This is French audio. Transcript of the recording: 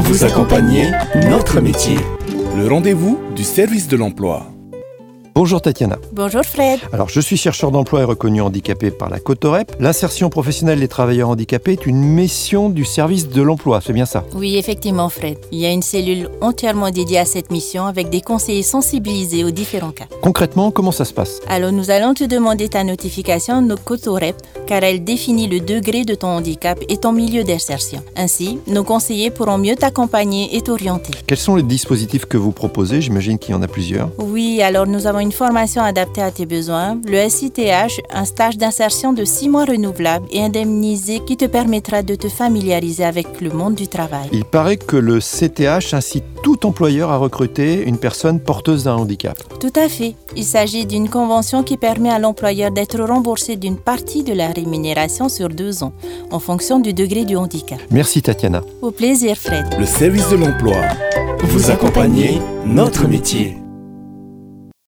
Vous accompagnez notre métier. Le rendez-vous du service de l'emploi. Bonjour Tatiana. Bonjour Fred. Alors, je suis chercheur d'emploi et reconnu handicapé par la Cotorep. L'insertion professionnelle des travailleurs handicapés est une mission du service de l'emploi, c'est bien ça? Oui, effectivement Fred. Il y a une cellule entièrement dédiée à cette mission avec des conseillers sensibilisés aux différents cas. Concrètement, comment ça se passe? Alors nous allons te demander ta notification de Cotorep car elle définit le degré de ton handicap et ton milieu d'insertion. Ainsi, nos conseillers pourront mieux t'accompagner et t'orienter. Quels sont les dispositifs que vous proposez? J'imagine qu'il y en a plusieurs. Oui, alors nous avons une formation adaptée à tes besoins, le SITH, un stage d'insertion de 6 mois renouvelable et indemnisé qui te permettra de te familiariser avec le monde du travail. Il paraît que le CTH incite tout employeur à recruter une personne porteuse d'un handicap. Tout à fait. Il s'agit d'une convention qui permet à l'employeur d'être remboursé d'une partie de la rémunération sur 2 ans, en fonction du degré du handicap. Merci Tatiana. Au plaisir Fred. Le service de l'emploi. Vous accompagnez notre métier.